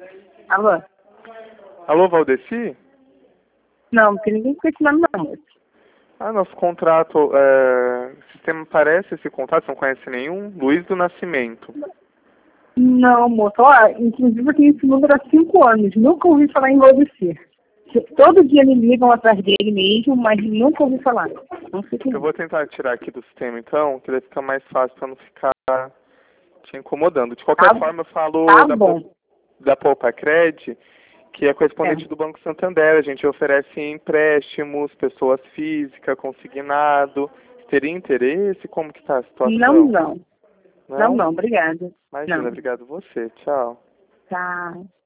Alô? Alô, Valdeci? Não, não tem ninguém com esse nome não, moço. Nosso contrato, sistema parece esse contrato, você não conhece nenhum? Luiz do Nascimento. Não, moço. Ó, inclusive eu tenho esse número há 5 anos. Nunca ouvi falar em você. Todo dia me ligam atrás dele mesmo, mas nunca ouvi falar. Não sei quem Eu vou tentar tirar aqui do sistema então, que daí fica mais fácil para não ficar te incomodando. De qualquer forma, eu falo Tá bom. da Poupacred, que é correspondente É. do Banco Santander. A gente oferece empréstimos, pessoas físicas, consignado. Teria interesse? Como que tá a situação? Não. Não, Não? obrigada. Imagina, Não. obrigado você. Tchau. Tá.